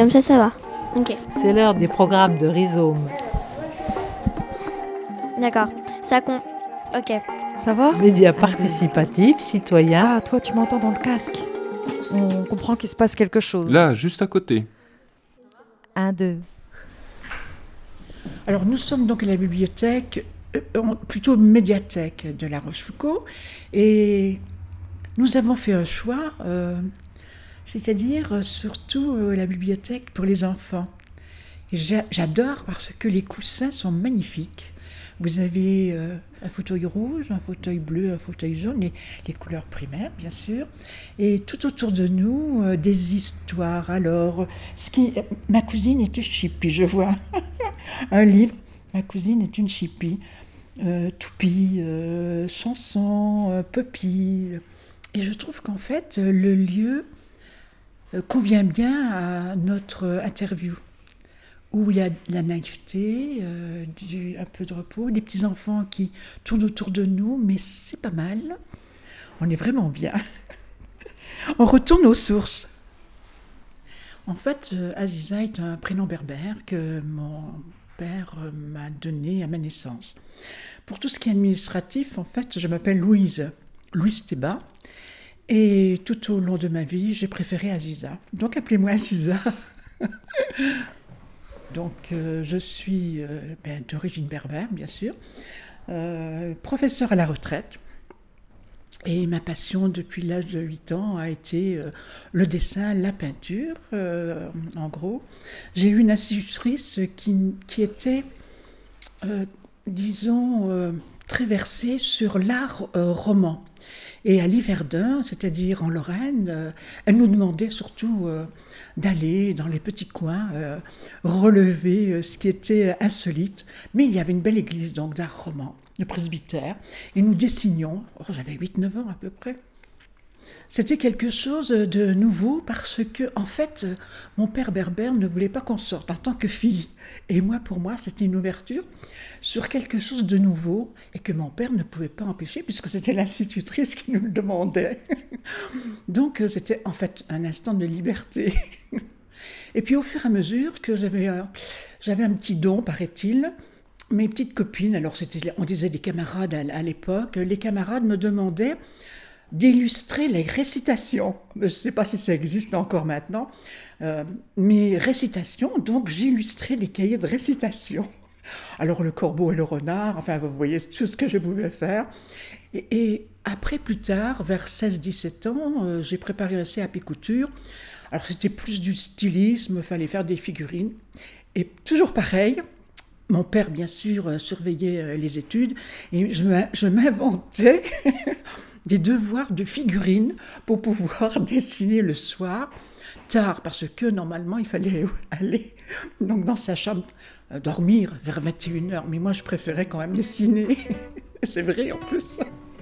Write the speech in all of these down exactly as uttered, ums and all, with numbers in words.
comme ça, ça va. Ok. C'est l'heure des programmes de Rhizome. D'accord. Ça compte. Ok. Ça va ? Médias participatifs, citoyens. Ah, toi, tu m'entends dans le casque. On comprend qu'il se passe quelque chose. Là, juste à côté. Un, deux. Alors, nous sommes donc à la bibliothèque, euh, plutôt médiathèque de La Rochefoucauld, et nous avons fait un choix, euh, c'est-à-dire euh, surtout euh, la bibliothèque pour les enfants. Et j'a- j'adore parce que les coussins sont magnifiques. Vous avez euh, un fauteuil rouge, un fauteuil bleu, un fauteuil jaune, les, les couleurs primaires, bien sûr. Et tout autour de nous, euh, des histoires. Alors, ce qui, ma cousine est une chippie, je vois. Un livre, ma cousine est une chippie. Euh, toupie, euh, chansons, euh, puppy. Et je trouve qu'en fait, le lieu euh, convient bien à notre interview, où il y a de la naïveté, euh, du, un peu de repos, des petits-enfants qui tournent autour de nous, mais c'est pas mal. On est vraiment bien. On retourne aux sources. En fait, euh, Aziza est un prénom berbère que mon père euh, m'a donné à ma naissance. Pour tout ce qui est administratif, en fait, je m'appelle Louise, Louise Théba. Et tout au long de ma vie, j'ai préféré Aziza. Donc appelez-moi Aziza. Donc, euh, je suis euh, ben, d'origine berbère, bien sûr, euh, professeure à la retraite. Et ma passion depuis l'âge de huit ans a été euh, le dessin, la peinture, euh, en gros. J'ai eu une institutrice qui, qui était, euh, disons, euh, très versée sur l'art euh, roman. Et à Yverdun, c'est-à-dire en Lorraine, euh, elle nous demandait surtout euh, d'aller dans les petits coins, euh, relever euh, ce qui était insolite. Mais il y avait une belle église donc d'art roman, le presbytère, et nous dessinions. Oh, j'avais huit neuf ans à peu près. C'était quelque chose de nouveau parce que, en fait, mon père berbère ne voulait pas qu'on sorte en tant que fille. Et moi, pour moi, c'était une ouverture sur quelque chose de nouveau et que mon père ne pouvait pas empêcher puisque c'était l'institutrice qui nous le demandait. Donc, c'était en fait un instant de liberté. Et puis, au fur et à mesure que j'avais un, j'avais un petit don, paraît-il, mes petites copines, alors c'était, on disait des camarades à, à l'époque, les camarades me demandaient d'illustrer les récitations. Je ne sais pas si ça existe encore maintenant. Euh, mes récitations, donc j'illustrais les cahiers de récitation. Alors le corbeau et le renard, enfin vous voyez tout ce que je pouvais faire. Et, et après, plus tard, vers seize dix-sept ans, euh, j'ai préparé un C A P couture. Alors c'était plus du stylisme, il fallait faire des figurines. Et toujours pareil, mon père, bien sûr, euh, surveillait euh, les études. Et je, je m'inventais des devoirs de figurines pour pouvoir dessiner le soir, tard, parce que normalement, il fallait aller donc, dans sa chambre, euh, dormir vers vingt et une heures. Mais moi, je préférais quand même dessiner. C'est vrai, en plus.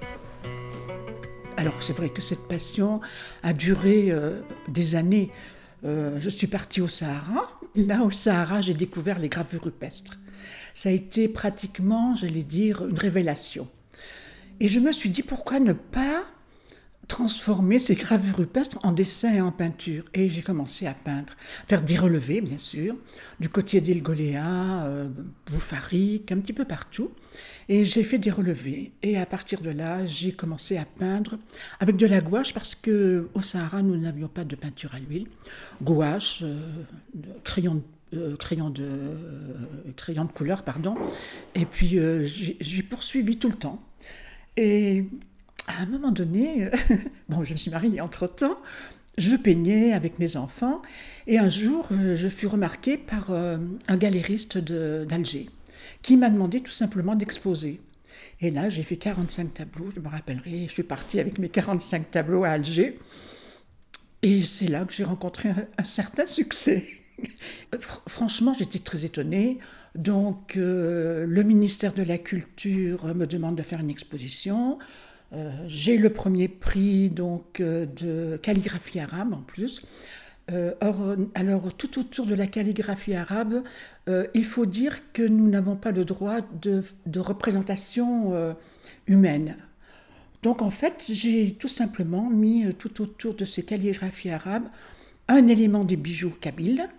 Alors, c'est vrai que cette passion a duré euh, des années. Euh, je suis partie au Sahara. Là, au Sahara, j'ai découvert les gravures rupestres. Ça a été pratiquement, j'allais dire, une révélation. Et je me suis dit, pourquoi ne pas transformer ces gravures rupestres en dessin et en peinture ? Et j'ai commencé à peindre, faire des relevés, bien sûr, du côtier d'Île Goléa, euh, Bouffarique, un petit peu partout. Et j'ai fait des relevés. Et à partir de là, j'ai commencé à peindre avec de la gouache, parce qu'au Sahara, nous n'avions pas de peinture à l'huile. Gouache, euh, crayon de Euh, crayon, de, euh, crayon de couleur, pardon. Et puis, euh, j'ai, j'ai poursuivi tout le temps. Et à un moment donné, bon, je me suis mariée entre-temps, je peignais avec mes enfants, et un jour, euh, je fus remarquée par euh, un galériste de, d'Alger, qui m'a demandé tout simplement d'exposer. Et là, j'ai fait quarante-cinq tableaux, je me rappellerai, je suis partie avec mes quarante-cinq tableaux à Alger, et c'est là que j'ai rencontré un, un certain succès. Franchement, j'étais très étonnée. Donc, euh, le ministère de la Culture me demande de faire une exposition. Euh, j'ai le premier prix donc, euh, de calligraphie arabe en plus. Euh, or, alors, tout autour de la calligraphie arabe, euh, il faut dire que nous n'avons pas le droit de, de représentation euh, humaine. Donc, en fait, j'ai tout simplement mis tout autour de ces calligraphies arabes un élément des bijoux kabyles,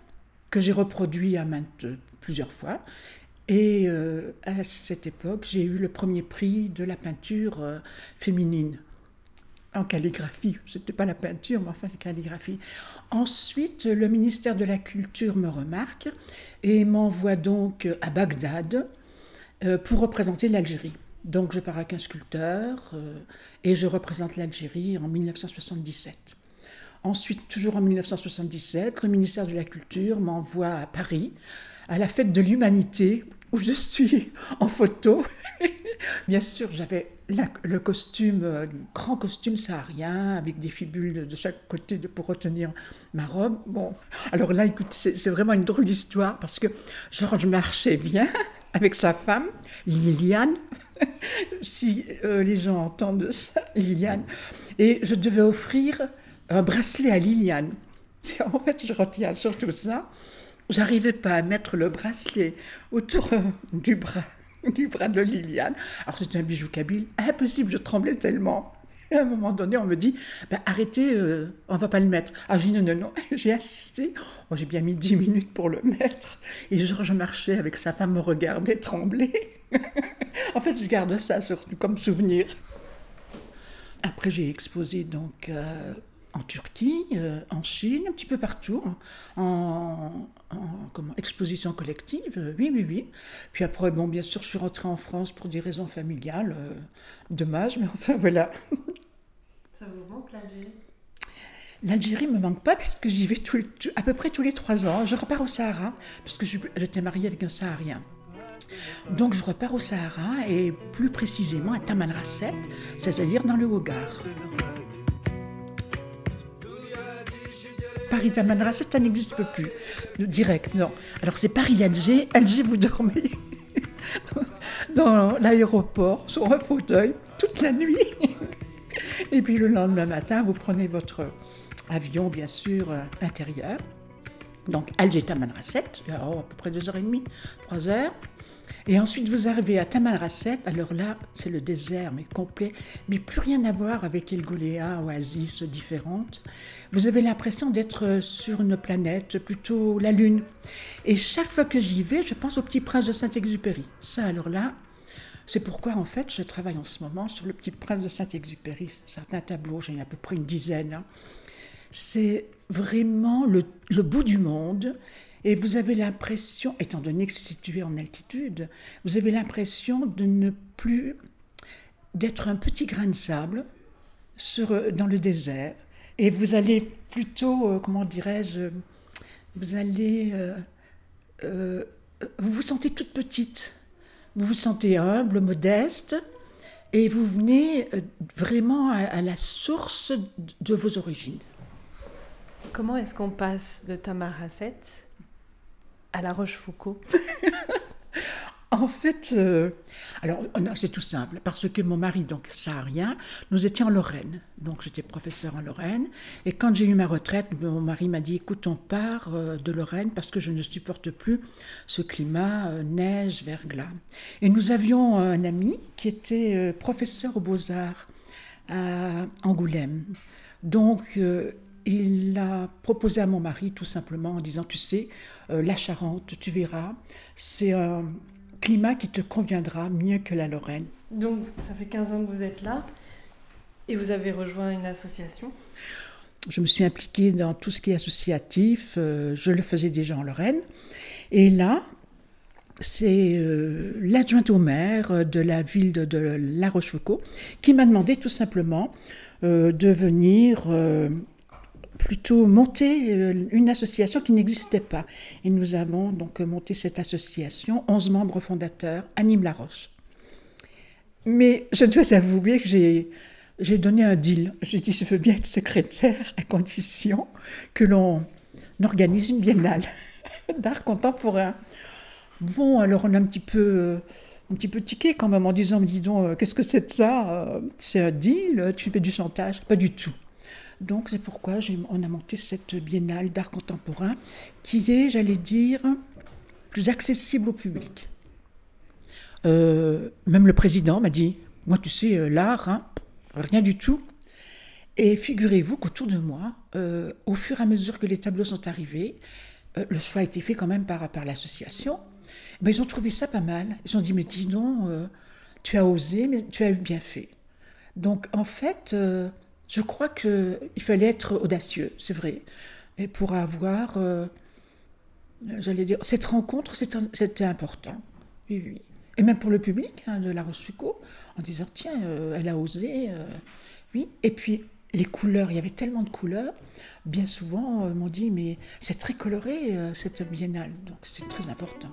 que j'ai reproduit à maintes, plusieurs fois. Et euh, à cette époque, j'ai eu le premier prix de la peinture euh, féminine. En calligraphie, ce n'était pas la peinture, mais enfin la calligraphie. Ensuite, le ministère de la Culture me remarque et m'envoie donc à Bagdad euh, pour représenter l'Algérie. Donc je pars avec un sculpteur euh, et je représente l'Algérie en dix-neuf cent soixante-dix-sept. Ensuite, toujours en dix-neuf cent soixante-dix-sept, le ministère de la Culture m'envoie à Paris, à la fête de l'Humanité, où je suis en photo. Bien sûr, j'avais la, le costume, le grand costume saharien, avec des fibules de chaque côté de, pour retenir ma robe. Bon, alors là, écoutez, c'est, c'est vraiment une drôle d'histoire, parce que Georges marchait bien avec sa femme, Liliane, si euh, les gens entendent ça, Liliane, et je devais offrir un bracelet à Liliane. En fait, je retiens surtout ça. J'arrivais pas à mettre le bracelet autour euh, du bras, du bras de Liliane. Alors c'était un bijou kabyle, impossible, je tremblais tellement. Et à un moment donné, on me dit, ben, arrêtez, euh, on va pas le mettre. Ah, j'ai dit non, non, non, j'ai insisté. Oh, j'ai bien mis dix minutes pour le mettre. Et Georges marchait avec sa femme, me regardait trembler. En fait, je garde ça surtout comme souvenir. Après, j'ai exposé donc euh, en Turquie, euh, en Chine, un petit peu partout, en, en comment, exposition collective, euh, oui, oui, oui. Puis après, bon, bien sûr, je suis rentrée en France pour des raisons familiales, euh, dommage, mais enfin, voilà. Ça vous manque l'Algérie ? L'Algérie ne me manque pas, puisque j'y vais tout, tout, à peu près tous les trois ans. Je repars au Sahara, parce que je, j'étais mariée avec un Saharien. Donc je repars au Sahara, et plus précisément à Tamanrasset, c'est-à-dire dans le Hogar. Paris-Tamanrasset, ça n'existe plus. Direct, non. Alors c'est Paris-Alger. Alger, vous dormez dans l'aéroport, sur un fauteuil, toute la nuit. Et puis le lendemain matin, vous prenez votre avion, bien sûr, euh, intérieur. Donc Alger-Tamanrasset, oh, à peu près deux heures et demie, trois heures. Et ensuite, vous arrivez à Tamanrasset. Alors là, c'est le désert, mais complet, mais plus rien à voir avec El Goléa, oasis différentes. Vous avez l'impression d'être sur une planète, plutôt la Lune. Et chaque fois que j'y vais, je pense au Petit Prince de Saint-Exupéry. Ça, alors là, c'est pourquoi, en fait, je travaille en ce moment sur le Petit Prince de Saint-Exupéry. Certains tableaux, j'en ai à peu près une dizaine. Hein. C'est vraiment le, le bout du monde. Et vous avez l'impression, étant donné que c'est situé en altitude, vous avez l'impression de ne plus, d'être un petit grain de sable sur, dans le désert. Et vous allez plutôt, euh, comment dirais-je, vous allez, euh, euh, vous vous sentez toute petite, vous vous sentez humble, modeste, et vous venez euh, vraiment à, à la source de vos origines. Comment est-ce qu'on passe de Tamanrasset à La Rochefoucauld? En fait, euh, alors non, c'est tout simple, parce que mon mari, donc saharien, nous étions en Lorraine. Donc j'étais professeure en Lorraine. Et quand j'ai eu ma retraite, mon mari m'a dit, écoute, on part euh, de Lorraine parce que je ne supporte plus ce climat, euh, neige, verglas. Et nous avions un ami qui était euh, professeur aux Beaux-Arts à Angoulême. Donc euh, il a proposé à mon mari tout simplement en disant, tu sais, euh, la Charente, tu verras, c'est un climat qui te conviendra mieux que la Lorraine. Donc, ça fait quinze ans que vous êtes là et vous avez rejoint une association. Je me suis impliquée dans tout ce qui est associatif. Euh, je le faisais déjà en Lorraine. Et là, c'est euh, l'adjointe au maire de la ville de, de La Rochefoucauld qui m'a demandé tout simplement euh, de venir... Euh, plutôt monter une association qui n'existait pas. Et nous avons donc monté cette association, onze membres fondateurs, animent La Roche. Mais je dois avouer que j'ai, j'ai donné un deal. J'ai dit, je veux bien être secrétaire à condition que l'on organise une biennale d'art contemporain. Bon, alors on a un petit peu... un petit peu tiqué quand même en disant, mais dis donc, qu'est-ce que c'est de ça? C'est un deal? Tu fais du chantage? Pas du tout. Donc c'est pourquoi j'ai, on a monté cette biennale d'art contemporain qui est, j'allais dire, plus accessible au public. Euh, même le président m'a dit, moi tu sais, l'art, hein, rien du tout. Et figurez-vous qu'autour de moi, euh, au fur et à mesure que les tableaux sont arrivés, euh, le choix a été fait quand même par, par l'association. Ben, ils ont trouvé ça pas mal. Ils ont dit, mais dis donc, euh, tu as osé, mais tu as eu bien fait. Donc, en fait, euh, je crois qu'il fallait être audacieux, c'est vrai. Et pour avoir, euh, j'allais dire, cette rencontre, c'était, c'était important. Oui, oui. Et même pour le public hein, de La Rochefoucauld, en disant, tiens, euh, elle a osé. Euh, oui. Et puis, les couleurs, il y avait tellement de couleurs. Bien souvent, euh, m'ont dit, mais c'est très coloré, euh, cette biennale. Donc, c'est très important.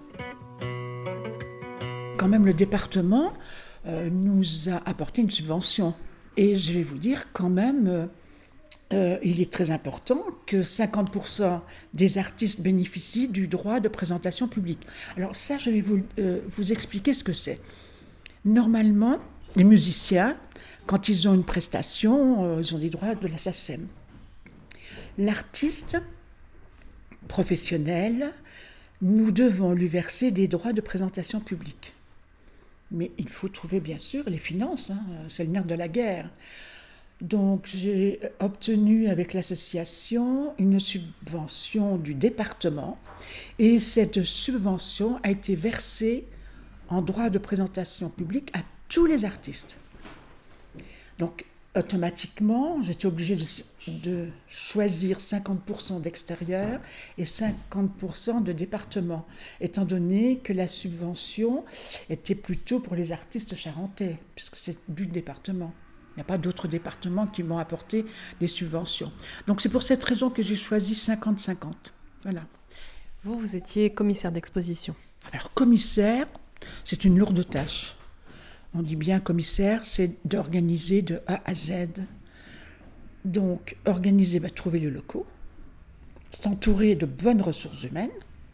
Quand même, le département euh, nous a apporté une subvention. Et je vais vous dire, quand même, euh, euh, il est très important que cinquante pour cent des artistes bénéficient du droit de présentation publique. Alors ça, je vais vous, euh, vous expliquer ce que c'est. Normalement, les musiciens, quand ils ont une prestation, euh, ils ont des droits de la SACEM. L'artiste professionnel, nous devons lui verser des droits de présentation publique. Mais il faut trouver, bien sûr, les finances, hein, c'est le nerf de la guerre. Donc, j'ai obtenu avec l'association une subvention du département et cette subvention a été versée en droit de présentation publique à tous les artistes. Donc, automatiquement, j'étais obligée de, de choisir cinquante pour cent d'extérieur et cinquante pour cent de département, étant donné que la subvention était plutôt pour les artistes charentais, puisque c'est du département. Il n'y a pas d'autres départements qui m'ont apporté des subventions. Donc c'est pour cette raison que j'ai choisi cinquante cinquante. Voilà. Vous, vous étiez commissaire d'exposition. Alors commissaire, c'est une lourde tâche. On dit bien commissaire, c'est d'organiser de A à Z. Donc, organiser, bah, trouver les locaux, s'entourer de bonnes ressources humaines,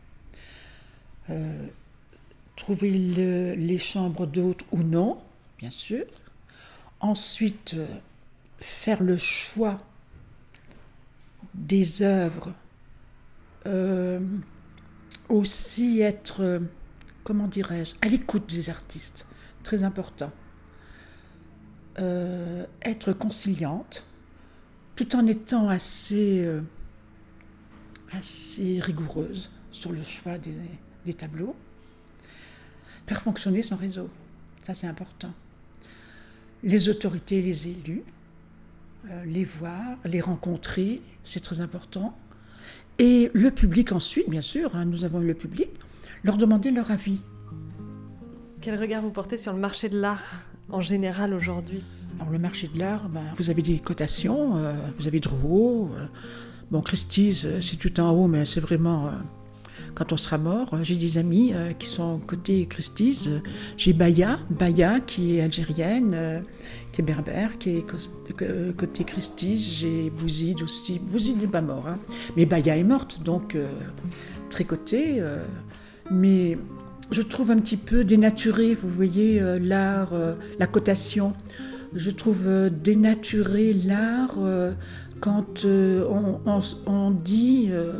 euh, trouver le, les chambres d'hôtes ou non, bien sûr. Ensuite, euh, faire le choix des œuvres. Euh, aussi être, euh, comment dirais-je, à l'écoute des artistes. Très important. Euh, être conciliante, tout en étant assez, euh, assez rigoureuse sur le choix des, des tableaux. Faire fonctionner son réseau, ça c'est important. Les autorités, les élus, euh, les voir, les rencontrer, c'est très important. Et le public ensuite, bien sûr, hein, nous avons le public, leur demander leur avis. Quel regard vous portez sur le marché de l'art en général aujourd'hui ? Alors le marché de l'art, ben, vous avez des cotations, euh, vous avez Drouot, euh, bon Christie's, euh, c'est tout en haut, mais c'est vraiment euh, quand on sera mort. J'ai des amis euh, qui sont côté Christie's, j'ai Baya, Baya qui est algérienne, euh, qui est berbère, qui est co- côté Christie's, j'ai Bouzid aussi, Bouzid n'est pas mort, hein, mais Baya est morte, donc euh, tricoté, euh, mais... Je trouve un petit peu dénaturé, vous voyez, euh, l'art, euh, la cotation. Je trouve euh, dénaturé l'art euh, quand euh, on, on, on dit euh,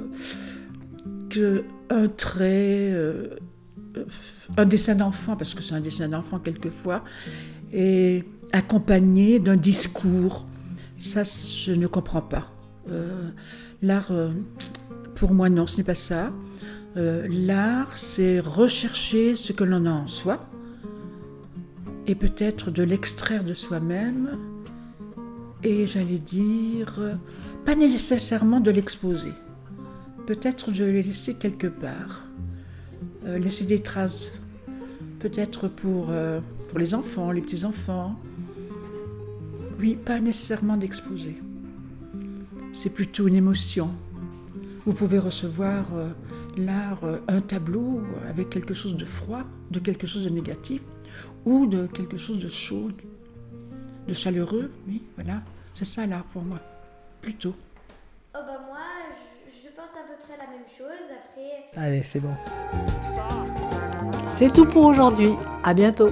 qu'un trait, euh, un dessin d'enfant, parce que c'est un dessin d'enfant quelquefois, est accompagné d'un discours. Ça, je ne comprends pas. Euh, l'art, euh, pour moi, non, ce n'est pas ça. Euh, l'art, c'est rechercher ce que l'on a en soi et peut-être de l'extraire de soi-même et, j'allais dire, pas nécessairement de l'exposer, peut-être de le laisser quelque part, euh, laisser des traces, peut-être pour, euh, pour les enfants, les petits-enfants. Oui, pas nécessairement d'exposer. C'est plutôt une émotion. Vous pouvez recevoir... Euh, l'art, un tableau avec quelque chose de froid, de quelque chose de négatif, ou de quelque chose de chaud, de chaleureux, oui, voilà. C'est ça l'art pour moi, plutôt. Oh bah moi, je, je pense à peu près la même chose, après... Allez, c'est bon. C'est tout pour aujourd'hui. À bientôt.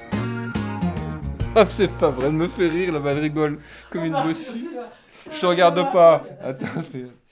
Ah, c'est pas vrai, elle me fait rire, là-bas, elle rigole comme une bossue. Je te regarde pas. Attends, c'est...